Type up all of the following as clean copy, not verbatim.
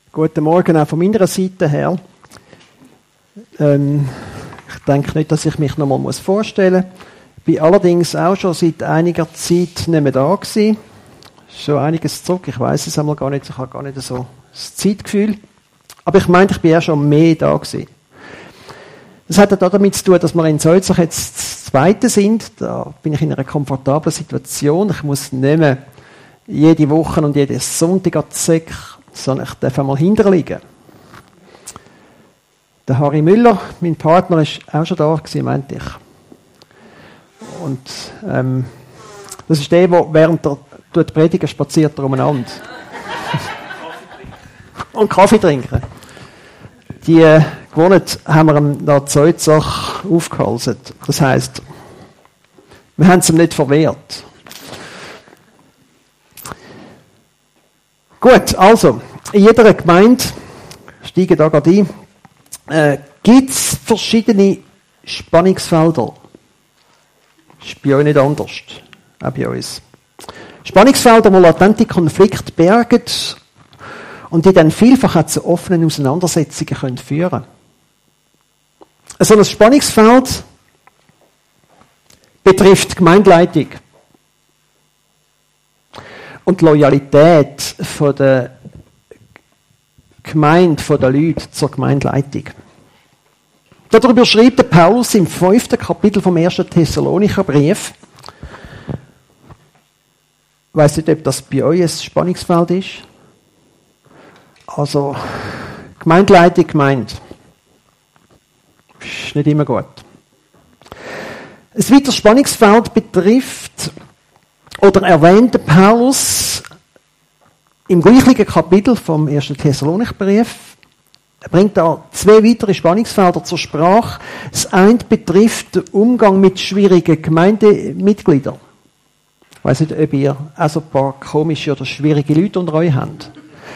Guten Morgen auch von meiner Seite her. Ich denke nicht, dass ich mich noch mal vorstellen muss. Ich bin allerdings auch schon seit einiger Zeit nicht mehr da gewesen. Schon einiges zurück. Ich weiss es einmal gar nicht. Ich habe gar nicht so das Zeitgefühl. Aber ich meinte, ich bin ja schon mehr da gewesen. Das hat auch damit zu tun, dass wir in Sulzach jetzt das Zweite sind. Da bin ich in einer komfortablen Situation. Ich muss nicht mehr jede Woche und jeden Sonntag an die Säcke, sondern ich darf einmal hinterliegen. Der Harry Müller, mein Partner, ist auch schon da gewesen, meinte ich. Und das ist der, der während der Prediger spaziert umeinander. Und Kaffee trinken. Die Gewohnheit haben wir ihm nach Sulzach aufgehalten. Das heisst, wir haben es ihm nicht verwehrt. Gut, also, in jeder Gemeinde, steigen da gerade ein, gibt es verschiedene Spannungsfelder. Ist bei euch nicht anders. Auch bei uns. Spannungsfelder, die latente Konflikte bergen und die dann vielfach auch zu offenen Auseinandersetzungen führen können. So ein Spannungsfeld betrifft die Gemeindeleitung und die Loyalität von der Gemeinde, von den Leuten zur Gemeindeleitung. Darüber schreibt der Paulus im 5. Kapitel vom 1. Thessalonicher Brief. Ich weiss nicht, ob das bei euch ein Spannungsfeld ist. Also, Gemeindeleitung gemeint. Ist nicht immer gut. Ein weiteres Spannungsfeld betrifft oder erwähnt der Paulus im gleichen Kapitel vom 1. Thessalonicher Brief. Er bringt da zwei weitere Spannungsfelder zur Sprache. Das eine betrifft den Umgang mit schwierigen Gemeindemitgliedern. Ich weiss nicht, ob ihr auch so ein paar komische oder schwierige Leute unter euch habt.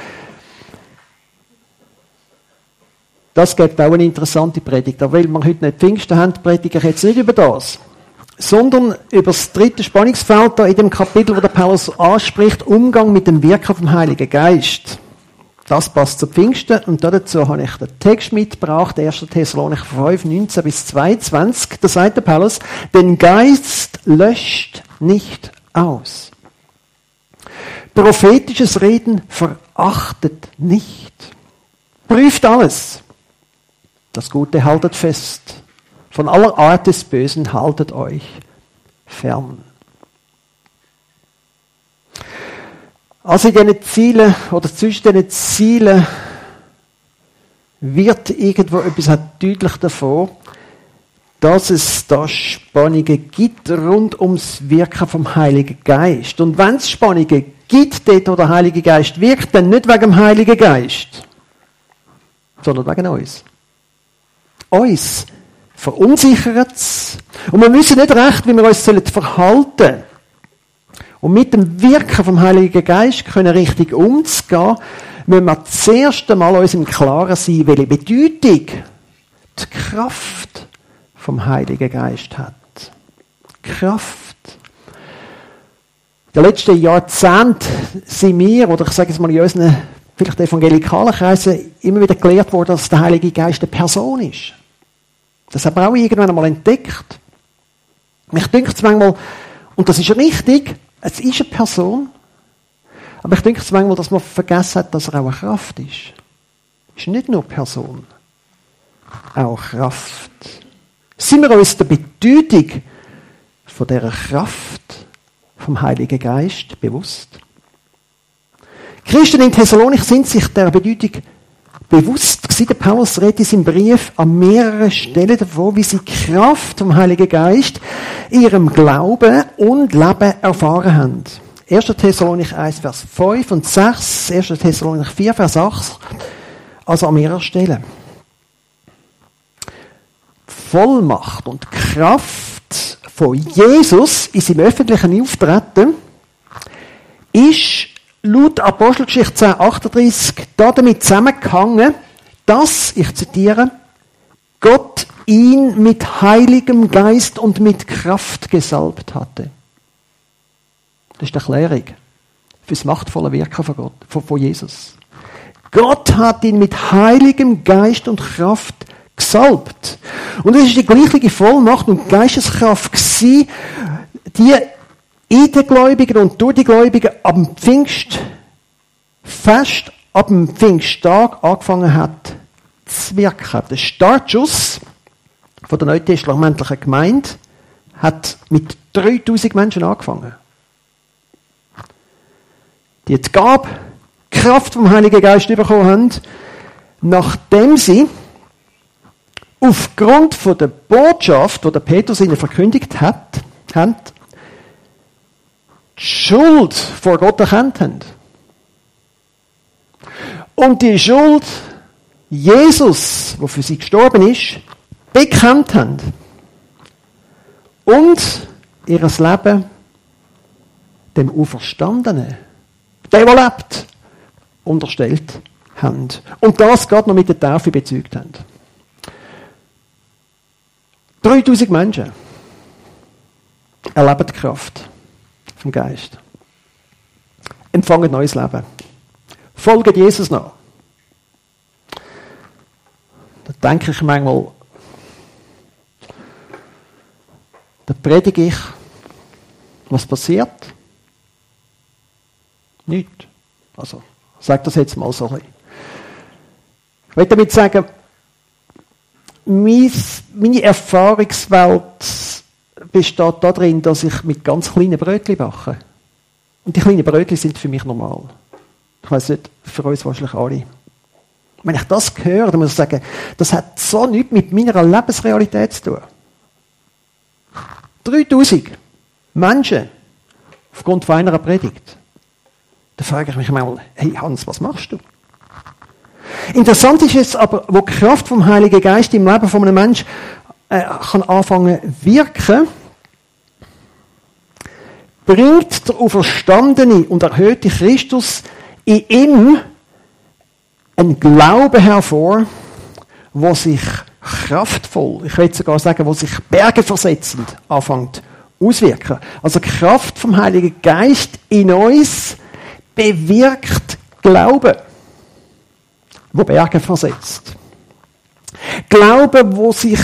Das gibt auch eine interessante Predigt. Aber weil wir heute nicht Pfingsten haben, predige ich jetzt nicht über das, sondern über das dritte Spannungsfeld da in dem Kapitel, wo der Paulus anspricht, Umgang mit dem Wirken vom Heiligen Geist. Das passt zu Pfingsten und dazu habe ich den Text mitgebracht, 1. Thessalonicher 5, 19 bis 22. Da sagt der Paulus, den Geist löscht nicht aus. Prophetisches Reden verachtet nicht. Prüft alles. Das Gute haltet fest. Von aller Art des Bösen haltet euch fern. Also in diesen Zielen, oder zwischen diesen Zielen, wird irgendwo etwas deutlich davon, dass es da Spannungen gibt rund ums Wirken vom Heiligen Geist. Und wenn es Spannungen gibt, dort wo der Heilige Geist wirkt, dann nicht wegen dem Heiligen Geist, sondern wegen uns. Uns verunsichert es. Und wir wissen nicht recht, wie wir uns verhalten sollen. Und mit dem Wirken vom Heiligen Geist können richtig umzugehen, müssen wir zuerst einmal uns im Klaren sein, welche Bedeutung die Kraft vom Heiligen Geist hat. Kraft. In den letzten Jahrzehnten sind wir, oder ich sage es mal in unseren vielleicht evangelikalen Kreisen, immer wieder gelehrt worden, dass der Heilige Geist eine Person ist. Das haben wir auch irgendwann einmal entdeckt. Mich dünkt es manchmal, und das ist richtig, es ist eine Person, aber ich denke es manchmal, dass man vergessen hat, dass er auch eine Kraft ist. Es ist nicht nur Person, auch Kraft. Sind wir uns der Bedeutung von dieser Kraft vom Heiligen Geist bewusst? Christen in Thessalonik sind sich der Bedeutung bewusst gewesen. Der Paulus redet in seinem Brief an mehreren Stellen davon, wie sie die Kraft vom Heiligen Geist in ihrem Glauben und Leben erfahren haben. 1. Thessalonik 1, Vers 5 und 6, 1. Thessalonik 4, Vers 8, also an mehreren Stellen. Vollmacht und Kraft von Jesus in seinem öffentlichen Auftreten ist laut Apostelgeschichte 10, 38 damit zusammengehangen, dass, ich zitiere, Gott ihn mit Heiligem Geist und mit Kraft gesalbt hatte. Das ist die Erklärung für das machtvolle Wirken von Gott, von Jesus. Gott hat ihn mit heiligem Geist und Kraft gesalbt. Und es ist die gleiche Vollmacht und Geisteskraft gewesen, die in den Gläubigen und durch die Gläubigen ab dem Pfingstfest, ab dem Pfingsttag angefangen hat zu wirken. Der Startschuss von der neutestamentlichen Gemeinde hat mit 3000 Menschen angefangen. Die Gabe, Kraft vom Heiligen Geist bekommen haben, nachdem sie aufgrund von der Botschaft, die der Petrus ihnen verkündigt hat, die Schuld vor Gott erkannt haben. Und die Schuld Jesus, der für sie gestorben ist, bekannt haben. Und ihr Leben dem Auferstandenen, der lebt, unterstellt haben. Und das gerade noch mit der Taufe bezeugt haben. 3000 Menschen erleben die Kraft vom Geist. Empfangen neues Leben. Folgen Jesus nach. Da denke ich manchmal, da predige ich, was passiert? Nichts. Also, ich sage das jetzt mal so ein bisschen. Ich will damit sagen, meine Erfahrungswelt besteht darin, dass ich mit ganz kleinen Brötchen backe. Und die kleinen Brötchen sind für mich normal. Ich weiss nicht, für uns wahrscheinlich alle. Wenn ich das höre, dann muss ich sagen, das hat so nichts mit meiner Lebensrealität zu tun. 3000 Menschen aufgrund von einer Predigt. Da frage ich mich mal, hey Hans, was machst du? Interessant ist jetzt aber, wo die Kraft vom Heiligen Geist im Leben von einem Menschen kann anfangen zu wirken, bringt der auferstandene und erhöhte Christus in ihm einen Glauben hervor, wo sich kraftvoll, ich will sogar sagen, wo sich bergeversetzend anfängt auswirken. Also die Kraft vom Heiligen Geist in uns bewirkt Glauben, wo Berge versetzt. Glauben, wo sich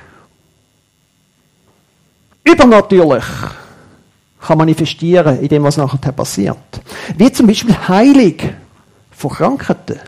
übernatürlich kann manifestieren in dem, was nachher passiert. Wie zum Beispiel Heilung von Krankheiten.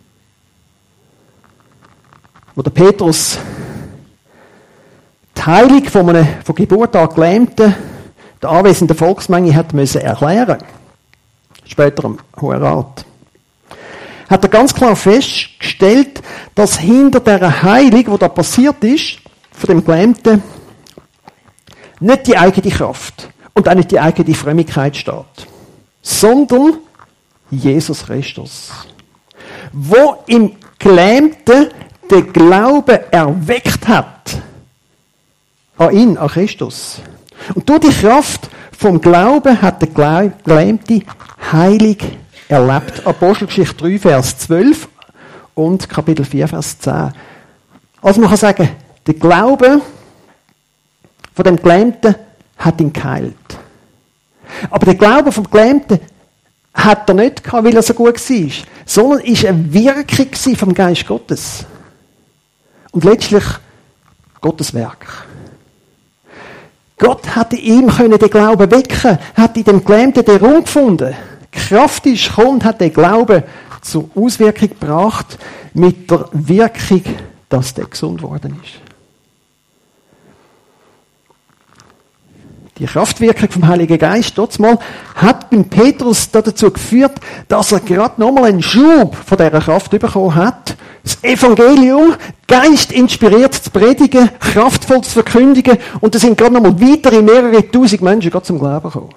Wo der Petrus die Heilung von Geburt an Gelähmten der anwesenden Volksmenge hat müssen erklären. Später im Hohen Rat. Hat er ganz klar festgestellt, dass hinter dieser Heilung, die da passiert ist, von dem Gelähmten, nicht die eigene Kraft und auch nicht die eigene Frömmigkeit steht, sondern Jesus Christus. Wo im Gelähmten den Glauben erweckt hat. An ihn, an Christus. Und durch die Kraft vom Glauben hat der Gelähmte heilig erlebt. Apostelgeschichte 3, Vers 12 und Kapitel 4, Vers 10. Also man kann sagen, der Glaube von dem Gelähmten hat ihn geheilt. Aber der Glaube vom Gelähmten hat er nicht gehabt, weil er so gut war, sondern ist eine Wirkung vom Geist Gottes. Und letztlich Gottes Werk. Gott hat in ihm den Glauben wecken, hat in dem Gelähmten den Raum gefunden. Die Kraft ist gekommen und hat den Glauben zur Auswirkung gebracht, mit der Wirkung, dass der gesund worden ist. Die Kraftwirkung vom Heiligen Geist, dort mal, hat beim Petrus dazu geführt, dass er gerade nochmal einen Schub von dieser Kraft bekommen hat, das Evangelium, Geist inspiriert zu predigen, kraftvoll zu verkündigen, und da sind gerade nochmal weitere mehrere tausend Menschen gerade zum Glauben gekommen.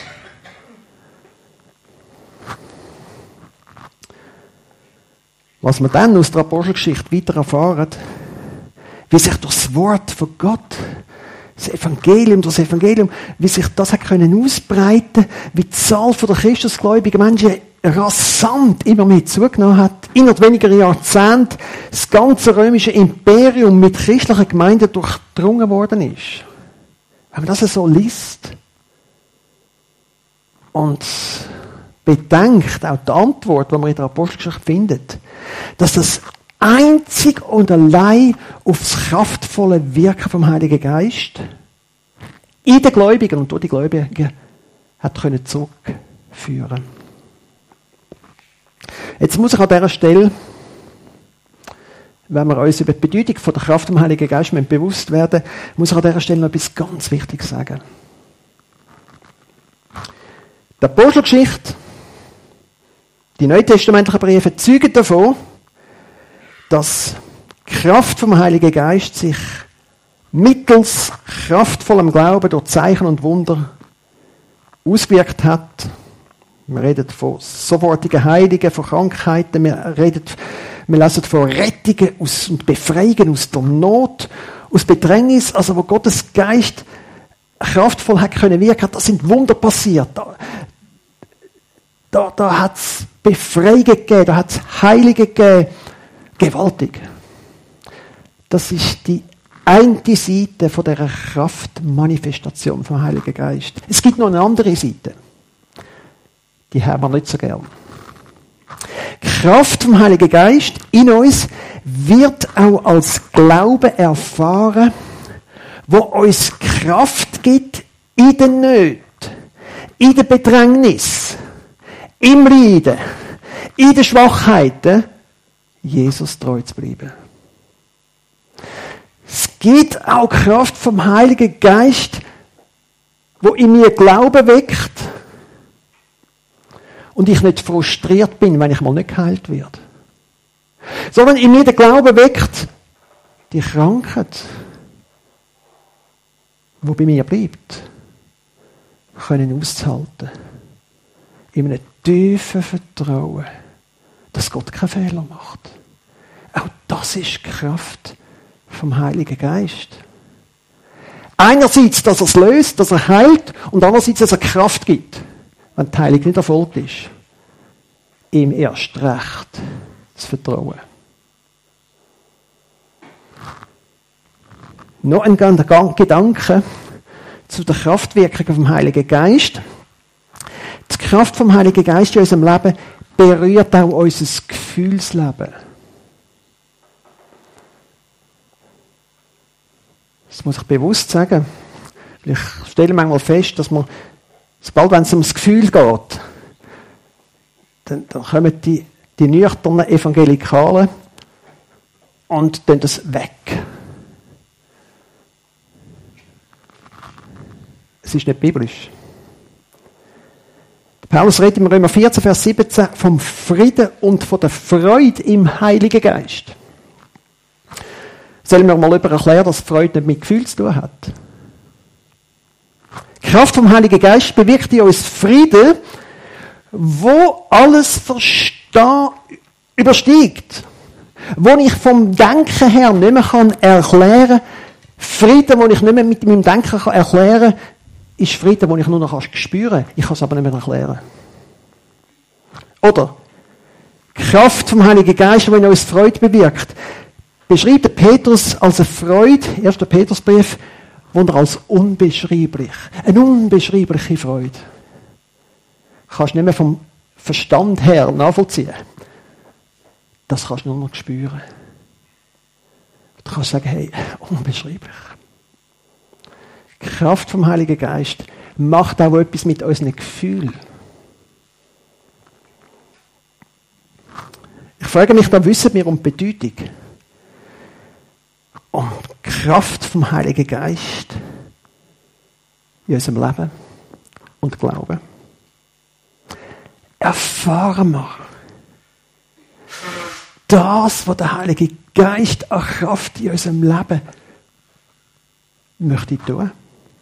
Was wir dann aus der Apostelgeschichte weiter erfahren, wie sich das Wort von Gott, das Evangelium, wie sich das hat können ausbreiten, wie die Zahl der christusgläubigen Menschen rasant immer mehr zugenommen hat, innerhalb weniger Jahrzehnte das ganze römische Imperium mit christlichen Gemeinden durchdrungen worden ist. Wenn man das so liest und bedenkt, auch die Antwort, die man in der Apostelgeschichte findet, dass das einzig und allein auf das kraftvolle Wirken vom Heiligen Geist in den Gläubigen und durch die Gläubigen hat können zurückführen. Jetzt muss ich an dieser Stelle, wenn wir uns über die Bedeutung von der Kraft vom Heiligen Geist bewusst werden, muss ich an dieser Stelle noch etwas ganz Wichtiges sagen. Die Apostelgeschichte, die neutestamentlichen Briefe zeugen davon, dass die Kraft vom Heiligen Geist sich mittels kraftvollem Glauben durch Zeichen und Wunder ausgewirkt hat. Wir reden von sofortigen Heiligen, von Krankheiten, wir lesen von Rettungen und Befreiungen aus der Not, aus Bedrängnis, also wo Gottes Geist kraftvoll hat können wirken, da sind Wunder passiert. Da hat es Befreiungen gegeben, da hat es Heilige gegeben. Gewaltig. Das ist die eine Seite von dieser Kraftmanifestation vom Heiligen Geist. Es gibt noch eine andere Seite. Die haben wir nicht so gern. Die Kraft vom Heiligen Geist in uns wird auch als Glaube erfahren, wo uns Kraft gibt in der Not, in der Bedrängnis, im Leiden, in den Schwachheiten, Jesus treu zu bleiben. Es gibt auch Kraft vom Heiligen Geist, wo in mir Glauben weckt und ich nicht frustriert bin, wenn ich mal nicht geheilt werde. Sondern in mir der Glaube weckt, die Krankheit, die bei mir bleibt, können auszuhalten. In einem tiefen Vertrauen, dass Gott keinen Fehler macht. Auch das ist die Kraft vom Heiligen Geist. Einerseits, dass er es löst, dass er heilt, und andererseits, dass er Kraft gibt, wenn die Heilung nicht erfolgt ist. Ihm erst recht das Vertrauen. Noch ein Gedanke zu der Kraftwirkung vom Heiligen Geist. Die Kraft vom Heiligen Geist in unserem Leben berührt auch unser Gefühlsleben. Das muss ich bewusst sagen. Ich stelle manchmal fest, dass man, sobald wenn es ums Gefühl geht, dann kommen die nüchternen Evangelikalen und tun das weg. Es ist nicht biblisch. Paulus redet im Römer 14, Vers 17 vom Frieden und von der Freude im Heiligen Geist. Sollen wir mal jemand erklären, dass Freude nicht mit Gefühl zu tun hat? Die Kraft vom Heiligen Geist bewirkt in uns Frieden, wo alles Verstehen übersteigt. Wo ich vom Denken her nicht mehr erklären kann. Frieden, den ich nicht mehr mit meinem Denken erklären kann, ist Frieden, den ich nur noch spüren kann. Ich kann es aber nicht mehr erklären. Oder die Kraft vom Heiligen Geist, die in uns Freude bewirkt, beschreibt der Petrus als eine Freude, 1. Petrusbrief, die er als unbeschreiblich, eine unbeschreibliche Freude. Kannst du nicht mehr vom Verstand her nachvollziehen. Das kannst du nur noch spüren. Du kannst sagen, hey, unbeschreiblich. Die Kraft vom Heiligen Geist macht auch etwas mit unseren Gefühlen. Ich frage mich, da wissen wir um die Bedeutung. Um die Kraft vom Heiligen Geist in unserem Leben und Glauben. Erfahren wir das, was der Heilige Geist an Kraft in unserem Leben möchte tun.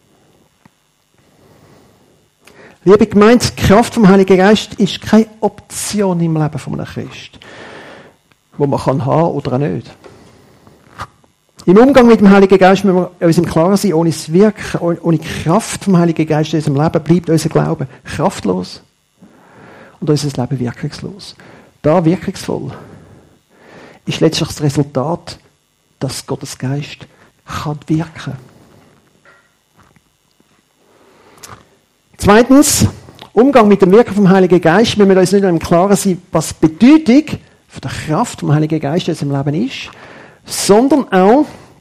Liebe Gemeinde, die Kraft vom Heiligen Geist ist keine Option im Leben von einem Christ, wo man haben kann oder auch nicht. Im Umgang mit dem Heiligen Geist müssen wir uns im Klaren sein, ohne das Wirken, ohne die Kraft vom Heiligen Geist in unserem Leben bleibt unser Glaube kraftlos und unser Leben wirkungslos. Da wirkungsvoll ist letztlich das Resultat, dass Gottes Geist kann wirken. Zweitens, Umgang mit dem Wirken vom Heiligen Geist müssen wir uns nicht nur im Klaren sein, was die Bedeutung von der Kraft vom Heiligen Geist in unserem Leben ist, sondern auch,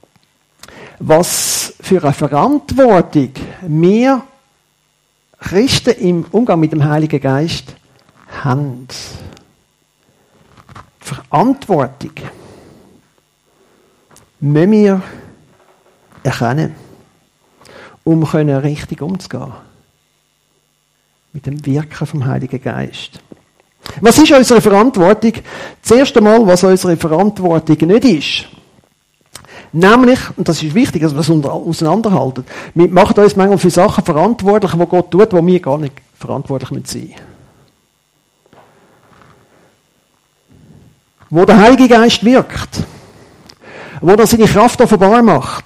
was für eine Verantwortung wir Christen im Umgang mit dem Heiligen Geist haben. Verantwortung müssen wir erkennen, um richtig umzugehen mit dem Wirken vom Heiligen Geist. Was ist unsere Verantwortung? Das erste Mal, was unsere Verantwortung nicht ist. Nämlich, und das ist wichtig, dass wir es auseinanderhalten, wir machen uns manchmal für Sachen verantwortlich, die Gott tut, wo wir gar nicht verantwortlich sein müssen. Wo der Heilige Geist wirkt, wo er seine Kraft offenbar macht,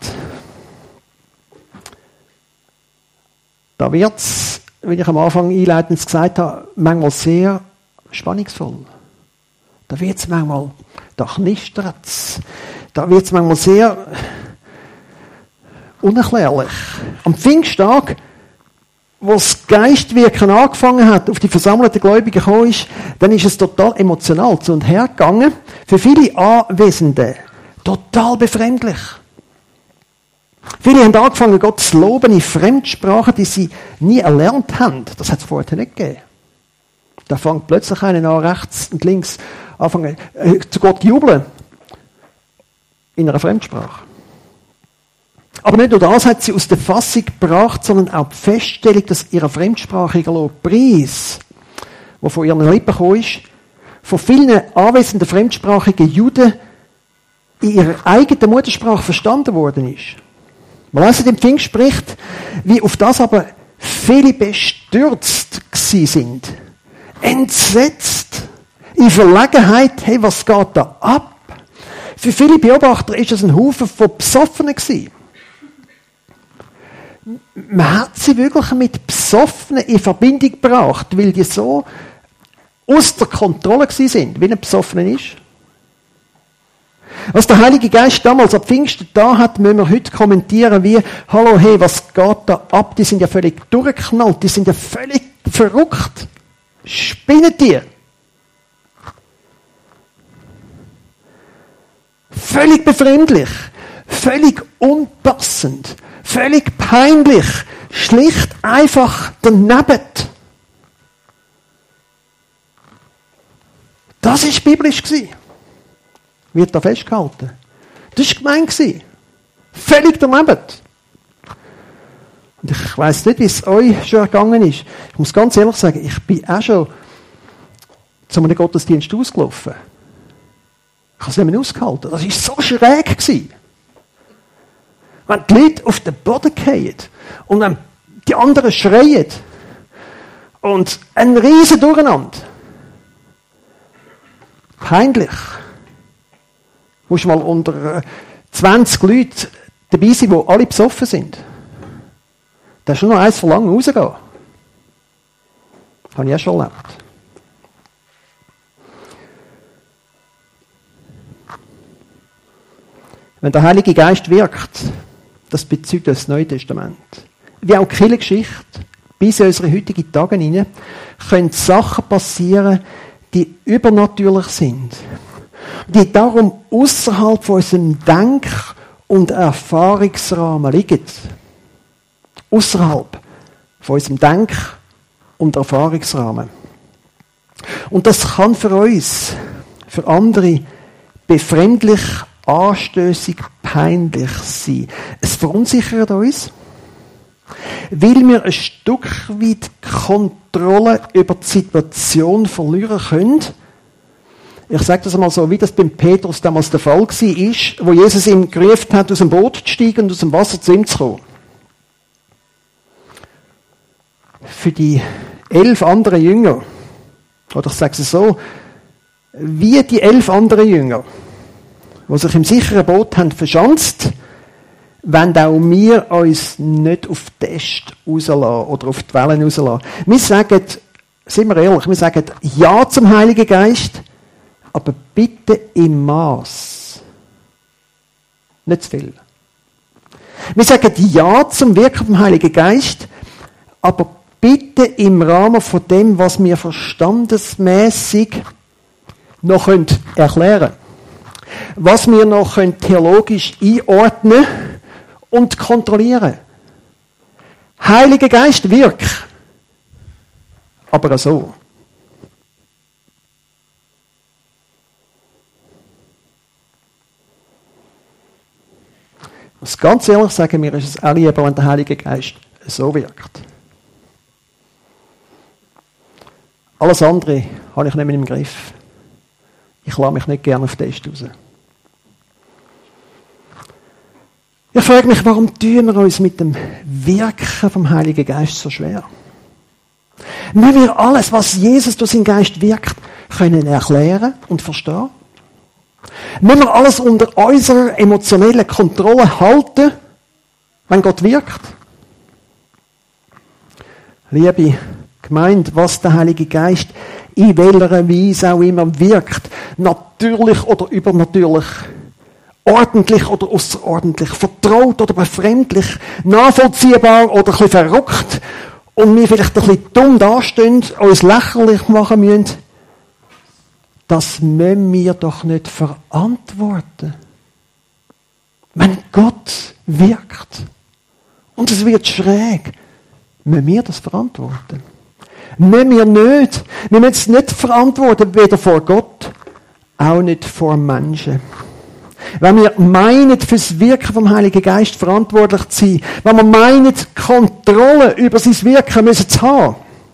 da wird es, wie ich am Anfang einleitend gesagt habe, manchmal sehr spannungsvoll. Da wird es manchmal, da knistert es, da wird es manchmal sehr unerklärlich. Am Pfingsttag, wo das Geistwirken angefangen hat, auf die versammelten Gläubigen gekommen ist, dann ist es total emotional zu und her gegangen. Für viele Anwesende total befremdlich. Viele haben angefangen, Gott zu loben in Fremdsprachen, die sie nie erlernt haben. Das hat es vorher nicht gegeben. Da fängt plötzlich einer an, rechts und links anfangen, zu Gott zu jubeln. In einer Fremdsprache. Aber nicht nur das hat sie aus der Fassung gebracht, sondern auch die Feststellung, dass ihr fremdsprachiger Lobpreis, der von ihren Lippen gekommen ist, von vielen anwesenden fremdsprachigen Juden in ihrer eigenen Muttersprache verstanden worden ist. Man lesen im Pfingstbericht, wie auf das aber viele bestürzt gsi sind. Entsetzt. In Verlegenheit, hey, was geht da ab? Für viele Beobachter ist es ein Haufen von Besoffenen gewesen. Man hat sie wirklich mit Besoffenen in Verbindung gebracht, weil die so aus der Kontrolle gewesen sind, wie ein Besoffener ist. Was der Heilige Geist damals ab Pfingsten da hat, müssen wir heute kommentieren wie, hallo, hey, was geht da ab? Die sind ja völlig durchgeknallt, die sind ja völlig verrückt. Spinnen die? Völlig befremdlich, völlig unpassend, völlig peinlich, schlicht einfach daneben. Das war biblisch. Wird da festgehalten. Das war gemein. Völlig daneben. Und ich weiss nicht, wie es euch schon ergangen ist. Ich muss ganz ehrlich sagen, ich bin auch schon zu einem Gottesdienst ausgelaufen. Ich habe es nicht mehr ausgehalten. Das war so schräg. Wenn die Leute auf den Boden fallen und wenn die anderen schreien und ein riesen Durcheinander. Peinlich. Du musst mal unter 20 Leuten dabei sein, die alle besoffen sind. Da ist nur noch eins verlangen, rausgehen. Das habe ich auch schon erlebt. Wenn der Heilige Geist wirkt, das bezeugt das Neue Testament. Wie auch die Kirchengeschichte, bis in unsere heutigen Tage hinein, können Sachen passieren, die übernatürlich sind. Die darum außerhalb von unserem Denk- und Erfahrungsrahmen liegen. Außerhalb von unserem Denk- und Erfahrungsrahmen. Und das kann für uns, für andere, befremdlich, anstössig, peinlich sein. Es verunsichert uns, weil wir ein Stück weit Kontrolle über die Situation verlieren können. Ich sage das einmal so, wie das beim Petrus damals der Fall war, wo Jesus ihm gerufen hat, aus dem Boot zu steigen und aus dem Wasser zu ihm zu kommen. Für die 11 anderen Jünger, oder ich sage es so, wie die 11 anderen Jünger, die sich im sicheren Boot haben verschanzt, wollen auch wir uns nicht auf die Äste rauslassen oder auf die Wellen rauslassen. Wir sagen, sind wir ehrlich, wir sagen Ja zum Heiligen Geist, aber bitte im Maß. Nicht zu viel. Wir sagen Ja zum Wirken vom Heiligen Geist, aber bitte im Rahmen von dem, was wir verstandesmäßig noch erklären können. Was wir noch theologisch einordnen und kontrollieren. Heiliger Geist, wirk. Aber so. Ich muss ganz ehrlich sagen, mir ist es auch lieber, wenn der Heilige Geist so wirkt. Alles andere habe ich nicht mehr im Griff. Ich lasse mich nicht gerne auf den Test raus. Ich frage mich, warum tun wir uns mit dem Wirken vom Heiligen Geist so schwer? Wenn wir alles, was Jesus durch seinen Geist wirkt, können erklären und verstehen? Wenn wir alles unter unserer emotionellen Kontrolle halten, wenn Gott wirkt? Liebe Gemeinde, was der Heilige Geist in welcher Weise auch immer wirkt, natürlich oder übernatürlich, ordentlich oder außerordentlich, vertraut oder befremdlich, nachvollziehbar oder ein bisschen verrückt und wir vielleicht ein bisschen dumm dastehen, uns lächerlich machen müssen, das müssen wir doch nicht verantworten. Wenn Gott wirkt und es wird schräg, müssen wir das verantworten. Müssen wir nicht. Wir müssen es nicht verantworten, weder vor Gott, auch nicht vor Menschen. Wenn wir meinen, fürs Wirken vom Heiligen Geist verantwortlich zu sein, wenn wir meinen, Kontrolle über sein Wirken müssen zu haben,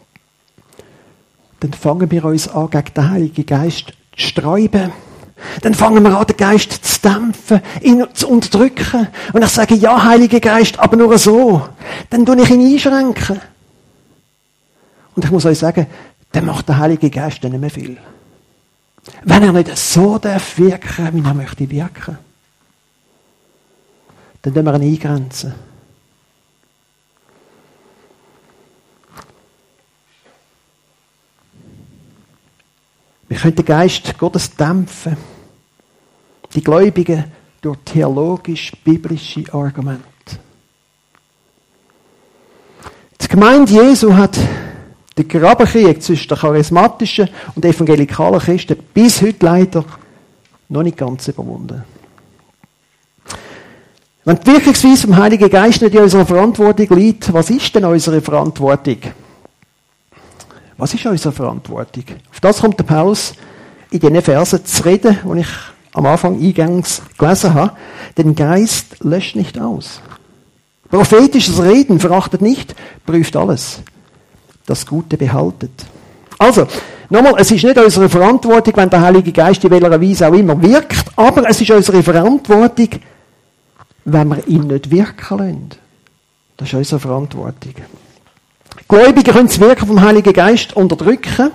dann fangen wir uns an, gegen den Heiligen Geist zu sträuben. Dann fangen wir an, den Geist zu dämpfen, ihn zu unterdrücken. Und ich sage, ja, Heiliger Geist, aber nur so. Dann tue ich ihn einschränken. Und ich muss euch sagen, dann macht der Heilige Geist dann nicht mehr viel. Wenn er nicht so darf wirken, wie er möchte wirken, dann müssen wir ihn eingrenzen. Wir können den Geist Gottes dämpfen. Die Gläubigen durch theologisch-biblische Argumente. Die Gemeinde Jesu hat den Grabenkrieg zwischen den charismatischen und evangelikalen Christen bis heute leider noch nicht ganz überwunden. Wenn die Wirkungsweise vom Heiligen Geist nicht in unserer Verantwortung liegt, was ist denn unsere Verantwortung? Was ist unsere Verantwortung? Auf das kommt der Paulus in diesen Versen zu reden, die ich am Anfang eingangs gelesen habe. Den Geist löscht nicht aus. Prophetisches Reden verachtet nicht, prüft alles. Das Gute behaltet. Also, nochmal, es ist nicht unsere Verantwortung, wenn der Heilige Geist in welcher Weise auch immer wirkt, aber es ist unsere Verantwortung, wenn wir ihn nicht wirken lassen. Das ist unsere Verantwortung. Gläubige können das Wirken vom Heiligen Geist unterdrücken.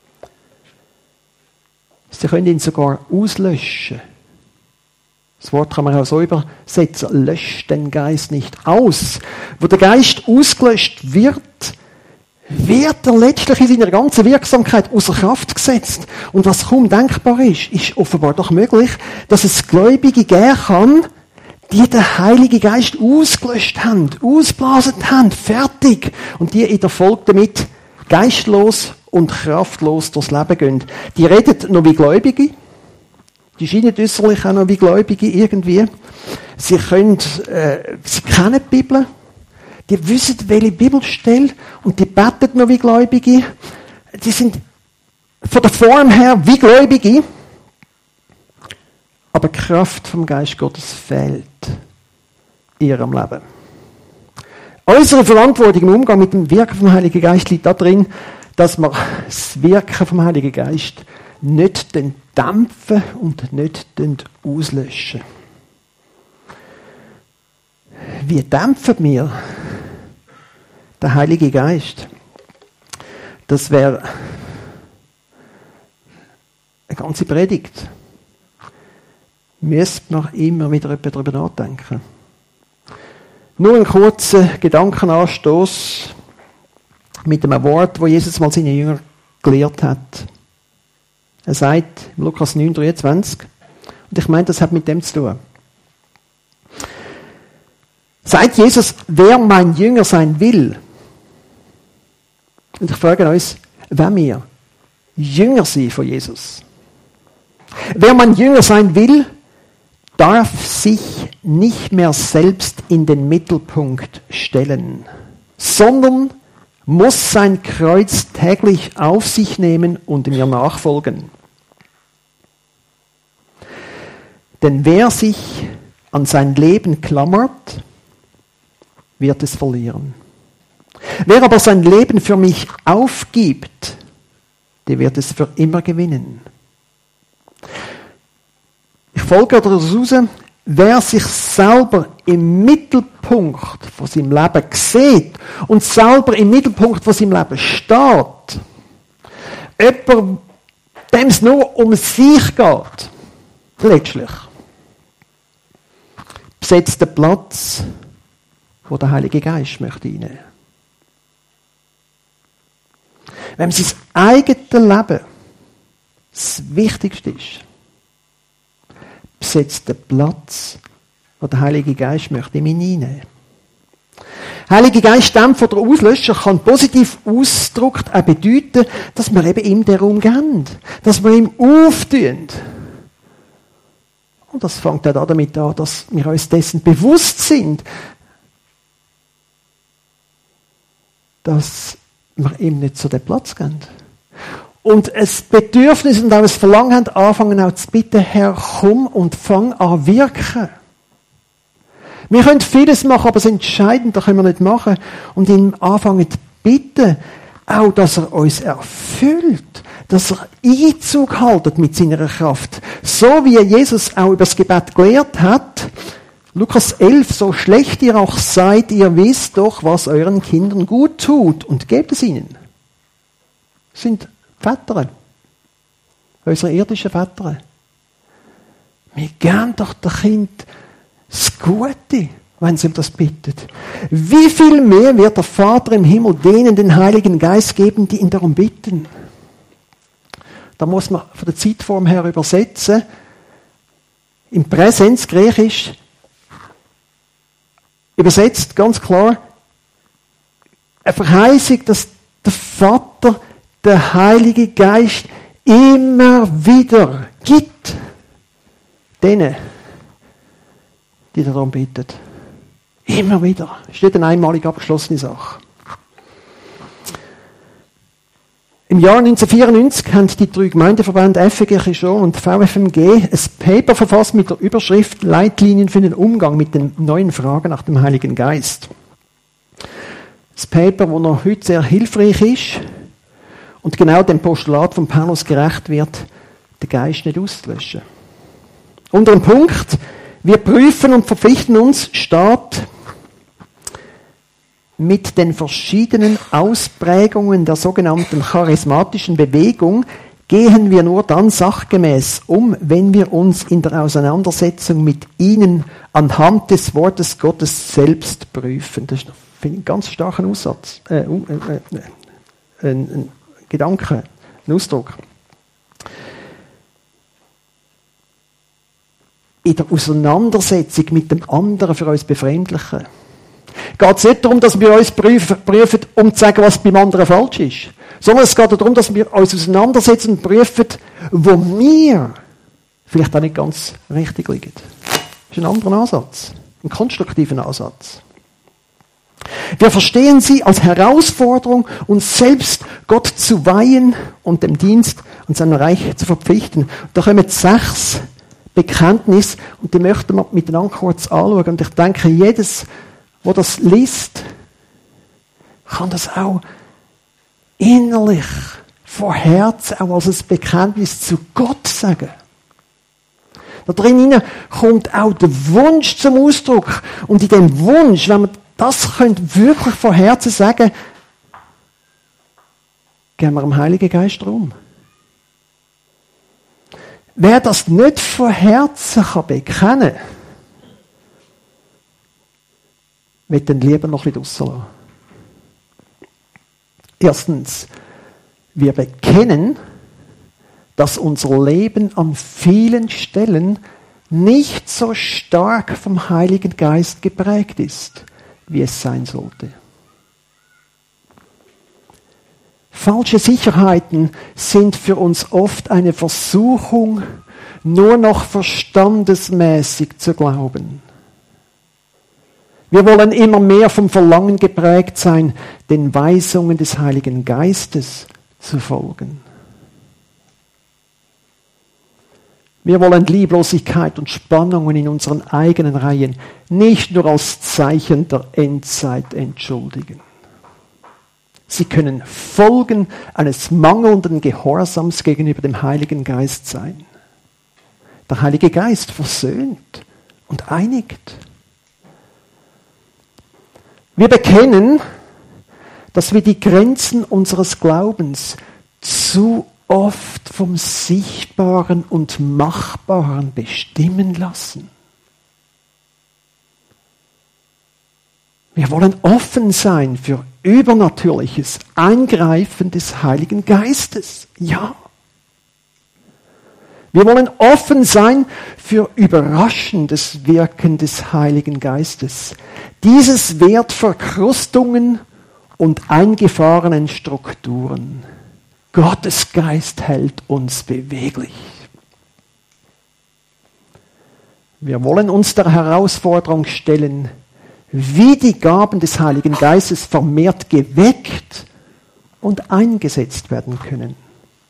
Sie können ihn sogar auslöschen. Das Wort kann man auch so übersetzen. Löscht den Geist nicht aus. Wo der Geist ausgelöscht wird er letztlich in seiner ganzen Wirksamkeit außer Kraft gesetzt. Und was kaum denkbar ist, ist offenbar doch möglich, dass es Gläubige geben kann, die den Heiligen Geist ausgelöscht haben, ausblasen haben, fertig. Und die in der Folge damit geistlos und kraftlos durchs Leben gehen. Die reden noch wie Gläubige. Die scheinen äußerlich auch noch wie Gläubige irgendwie. Sie kennen die Bibel. Die wissen, welche Bibelstelle. Und die beten noch wie Gläubige. Die sind von der Form her wie Gläubige. Aber die Kraft vom Geist Gottes fehlt in ihrem Leben. Unsere Verantwortung im Umgang mit dem Wirken vom Heiligen Geist liegt darin, dass wir das Wirken vom Heiligen Geist nicht dämpfen und nicht auslöschen. Wie dämpfen wir den Heiligen Geist? Das wäre eine ganze Predigt. Müsste man immer wieder darüber nachdenken. Nur einen kurzen Gedankenanstoß mit einem Wort, das Jesus mal seine Jünger gelehrt hat. Er sagt, im Lukas 9,23, und ich meine, das hat mit dem zu tun. Sagt Jesus, wer mein Jünger sein will, Und ich frage uns, wenn wir Jünger sind von Jesus, wer man Jünger sein will, darf sich nicht mehr selbst in den Mittelpunkt stellen, sondern muss sein Kreuz täglich auf sich nehmen und mir nachfolgen. Denn wer sich an sein Leben klammert, wird es verlieren. Wer aber sein Leben für mich aufgibt, der wird es für immer gewinnen. Ich folge daraus raus, wer sich selber im Mittelpunkt von seinem Leben sieht und selber im Mittelpunkt von seinem Leben steht, jemand, dem es nur um sich geht, letztlich, besetzt den Platz, wo der Heilige Geist möchte reinnehmen. Wenn sein eigenes Leben das Wichtigste ist, besetzt den Platz, wo der Heilige Geist möchte in mich hineinnehmen. Heilige Geist Dämpfer oder Auslöscher kann positiv ausgedrückt auch bedeuten, dass wir eben ihm den Raum geben, dass wir ihm auftun. Und das fängt auch damit an, dass wir uns dessen bewusst sind, dass wir ihm nicht so den Platz geben. Und ein Bedürfnis und auch ein Verlangen haben, anfangen auch zu bitten, Herr, komm und fang an wirken. Wir können vieles machen, aber das Entscheidende können wir nicht machen. Und ihn anfangen zu bitten, auch, dass er uns erfüllt, dass er Einzug haltet mit seiner Kraft. So wie Jesus auch über das Gebet gelehrt hat, Lukas 11, so schlecht ihr auch seid, ihr wisst doch, was euren Kindern gut tut und gebt es ihnen. Das sind Väter, unsere irdischen Väter. Wir geben doch dem Kind das Gute, wenn sie um das bittet. Wie viel mehr wird der Vater im Himmel denen den Heiligen Geist geben, die ihn darum bitten? Da muss man von der Zeitform her übersetzen. Im Präsens Griechisch übersetzt ganz klar eine Verheißung, dass der Vater der Heilige Geist immer wieder gibt. Denen, die darum bitten. Immer wieder. Das ist nicht eine einmalig abgeschlossene Sache. Im Jahr 1994 haben die drei Gemeindeverbände FEG, Kirchhof und VFMG ein Paper verfasst mit der Überschrift Leitlinien für den Umgang mit den neuen Fragen nach dem Heiligen Geist. Das Paper, das noch heute sehr hilfreich ist und genau dem Postulat von Paulus gerecht wird, den Geist nicht auszulöschen. Unter dem Punkt, wir prüfen und verpflichten uns, steht, mit den verschiedenen Ausprägungen der sogenannten charismatischen Bewegung gehen wir nur dann sachgemäß um, wenn wir uns in der Auseinandersetzung mit ihnen anhand des Wortes Gottes selbst prüfen. Das ist, finde ich, ein ganz starker Aussatz, ein Gedanke, ein Ausdruck. In der Auseinandersetzung mit dem anderen für uns Befremdlichen geht es nicht darum, dass wir uns prüfen, um zu sagen, was beim anderen falsch ist. Sondern es geht darum, dass wir uns auseinandersetzen und prüfen, wo wir vielleicht auch nicht ganz richtig liegen. Das ist ein anderer Ansatz. Ein konstruktiver Ansatz. Wir verstehen sie als Herausforderung, uns selbst Gott zu weihen und dem Dienst an seinem Reich zu verpflichten. Da kommen 6 Bekenntnisse und die möchten wir miteinander kurz anschauen. Und ich denke, jedes, wo das liest, kann das auch innerlich, von Herzen, auch als ein Bekenntnis zu Gott sagen. Da drinnen kommt auch der Wunsch zum Ausdruck. Und in dem Wunsch, wenn wir das wirklich von Herzen sagen, geben wir dem Heiligen Geist Raum. Wer das nicht von Herzen bekennen kann, wird dann lieber noch etwas rauslassen. Erstens, wir bekennen, dass unser Leben an vielen Stellen nicht so stark vom Heiligen Geist geprägt ist, wie es sein sollte. Falsche Sicherheiten sind für uns oft eine Versuchung, nur noch verstandesmäßig zu glauben. Wir wollen immer mehr vom Verlangen geprägt sein, den Weisungen des Heiligen Geistes zu folgen. Wir wollen Lieblosigkeit und Spannungen in unseren eigenen Reihen nicht nur als Zeichen der Endzeit entschuldigen. Sie können Folgen eines mangelnden Gehorsams gegenüber dem Heiligen Geist sein. Der Heilige Geist versöhnt und einigt. Wir bekennen, dass wir die Grenzen unseres Glaubens zu oft vom Sichtbaren und Machbaren bestimmen lassen. Wir wollen offen sein für übernatürliches Eingreifen des Heiligen Geistes. Ja. Wir wollen offen sein für überraschendes Wirken des Heiligen Geistes. Dieses wehrt Verkrustungen und eingefahrenen Strukturen. Gottes Geist hält uns beweglich. Wir wollen uns der Herausforderung stellen, wie die Gaben des Heiligen Geistes vermehrt geweckt und eingesetzt werden können.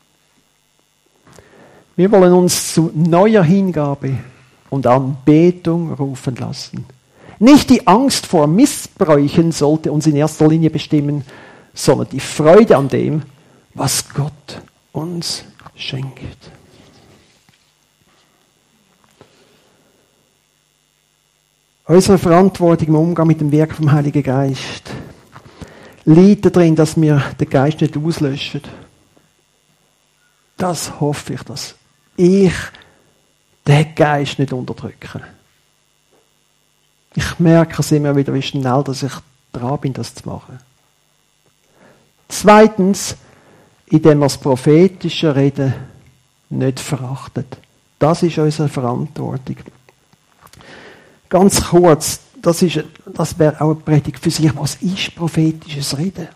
Wir wollen uns zu neuer Hingabe und Anbetung rufen lassen. Nicht die Angst vor Missbräuchen sollte uns in erster Linie bestimmen, sondern die Freude an dem, was Gott uns schenkt. Unsere Verantwortung im Umgang mit dem Werk vom Heiligen Geist liegt darin, dass wir den Geist nicht auslöschen. Das hoffe ich, dass ich den Geist nicht unterdrücke. Ich merke es immer wieder, wie schnell dass ich dran bin, das zu machen. Zweitens, indem wir das prophetische Reden nicht verachtet. Das ist unsere Verantwortung. Ganz kurz, das wäre auch eine Predigt für sich. Was ist prophetisches Reden?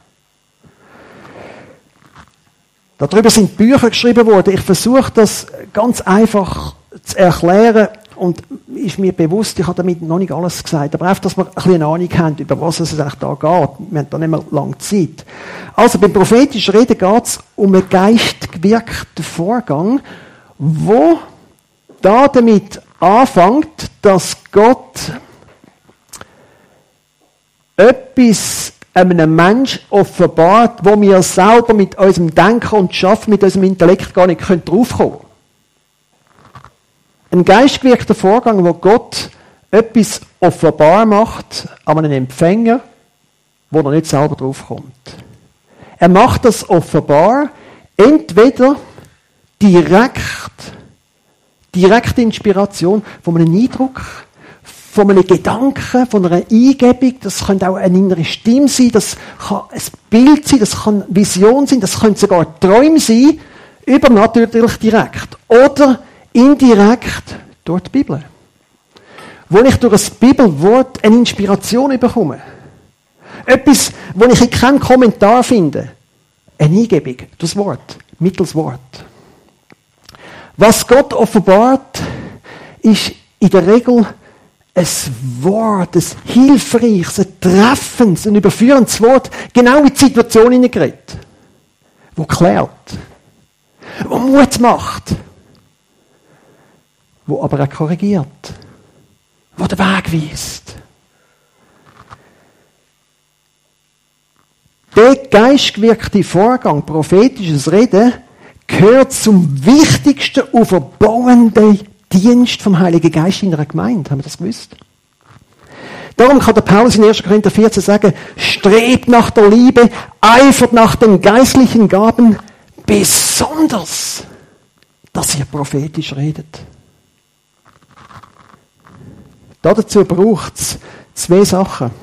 Darüber sind Bücher geschrieben worden. Ich versuche das ganz einfach zu erklären und ist mir bewusst, ich habe damit noch nicht alles gesagt, aber einfach, dass wir ein bisschen eine Ahnung haben, über was es eigentlich da geht. Wir haben da nicht mehr lange Zeit. Also beim prophetischen Reden geht es um einen geistgewirkten Vorgang, wo da damit anfängt, dass Gott etwas einem Menschen offenbart, wo wir selber mit unserem Denken und Schaffen, mit unserem Intellekt gar nicht draufkommen können. Ein geistgewirkter Vorgang, wo Gott etwas offenbar macht an einem Empfänger, wo er nicht selber draufkommt. Er macht das offenbar entweder direkte Inspiration von einem Eindruck, von einem Gedanken, von einer Eingebung. Das könnte auch eine innere Stimme sein, das kann ein Bild sein, das kann Vision sein, das könnte sogar Träume sein, übernatürlich direkt. Oder indirekt durch die Bibel. Wo ich durch ein Bibelwort eine Inspiration bekomme. Etwas, wo ich in keinem Kommentar finde. Eine Eingebung, das Wort, mittels Wort. Was Gott offenbart, ist in der Regel ein Wort, ein hilfreiches, ein treffendes, ein überführendes Wort, genau in die Situation hineingerät, wo klärt, wo Mut macht, wo aber auch korrigiert, wo den Weg weist. Der geistgewirkte Vorgang, prophetisches Reden, gehört zum wichtigsten und verbauenden Dienst vom Heiligen Geist in einer Gemeinde. Haben wir das gewusst? Darum kann der Paulus in 1. Korinther 14 sagen, strebt nach der Liebe, eifert nach den geistlichen Gaben, besonders, dass ihr prophetisch redet. Dazu braucht es zwei Sachen.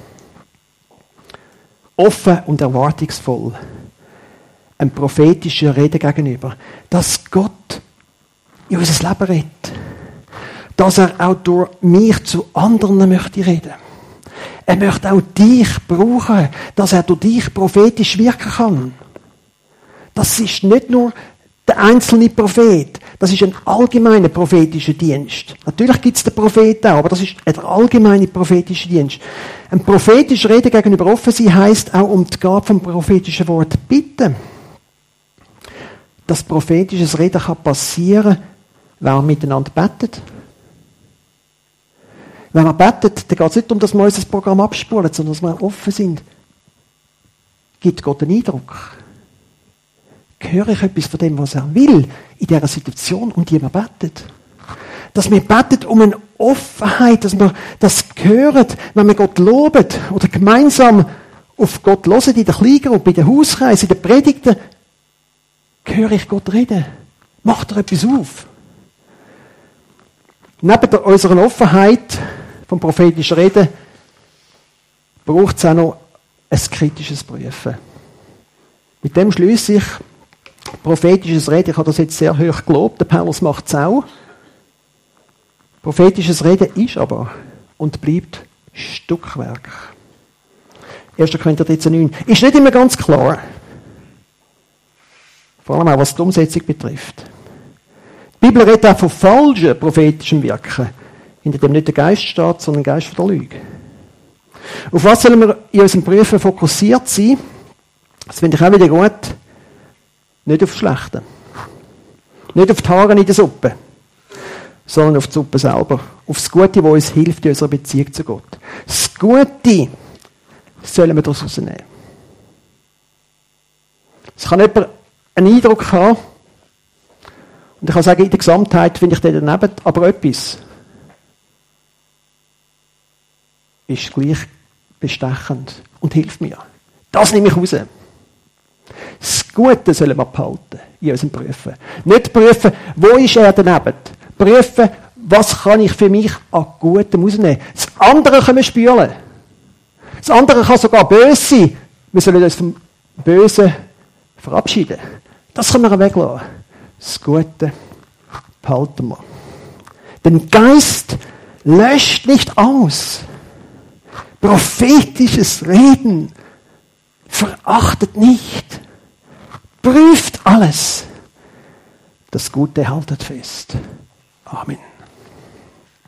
Offen und erwartungsvoll. Ein prophetischer Rede gegenüber. Dass Gott in unser Leben redet. Dass er auch durch mich zu anderen möchte reden. Er möchte auch dich brauchen, dass er durch dich prophetisch wirken kann. Das ist nicht nur der einzelne Prophet. Das ist ein allgemeiner prophetischer Dienst. Natürlich gibt es den Propheten auch, aber das ist ein allgemeiner prophetischer Dienst. Ein prophetisches Reden gegenüber offen sein heisst auch um die Gabe vom prophetischen Wort bitten. Das prophetisches Reden kann passieren, wenn man miteinander betet. Wenn man betet, dann geht es nicht darum, dass wir unser Programm abspulen, sondern dass wir offen sind. Gibt Gott einen Eindruck? Höre ich etwas von dem, was er will, in dieser Situation, um die wir beten? Dass wir beten um eine Offenheit, dass wir das hören, wenn wir Gott loben oder gemeinsam auf Gott hören, in der Kleingruppe, in den Hauskreisen, in den Predigten, höre ich Gott reden. Macht er etwas auf? Neben unserer Offenheit vom prophetischen Reden braucht es auch noch ein kritisches Prüfen. Mit dem schließe ich prophetisches Reden. Ich habe das jetzt sehr hoch gelobt. Der Paulus macht es auch. Prophetisches Reden ist aber und bleibt Stückwerk. 1. Korinther 13,9. Ist nicht immer ganz klar. Vor allem auch was die Umsetzung betrifft. Die Bibel redet auch von falschem prophetischem Wirken, hinter dem nicht der Geist steht, sondern der Geist von der Lüge. Auf was sollen wir in unserem Prüfen fokussiert sein? Das finde ich auch wieder gut. Nicht auf das Schlechte. Nicht auf die Haare in der Suppe. Sondern auf die Suppe selber. Auf das Gute, das uns hilft in unserer Beziehung zu Gott. Das Gute sollen wir daraus rausnehmen. Es kann jemand einen Eindruck haben, und ich kann sagen, in der Gesamtheit finde ich den daneben, aber etwas ist gleich bestechend und hilft mir. Das nehme ich raus. Das Gute sollen wir behalten in unserem Prüfen. Nicht prüfen, wo ist er daneben. Prüfen, was kann ich für mich an Gutem rausnehmen. Das andere können wir spüren. Das andere kann sogar böse sein. Wir sollen uns vom Bösen verabschieden. Das können wir weglassen. Das Gute behalten wir. Den Geist löscht nicht aus. Prophetisches Reden verachtet nicht. Prüft alles. Das Gute haltet fest. Amen.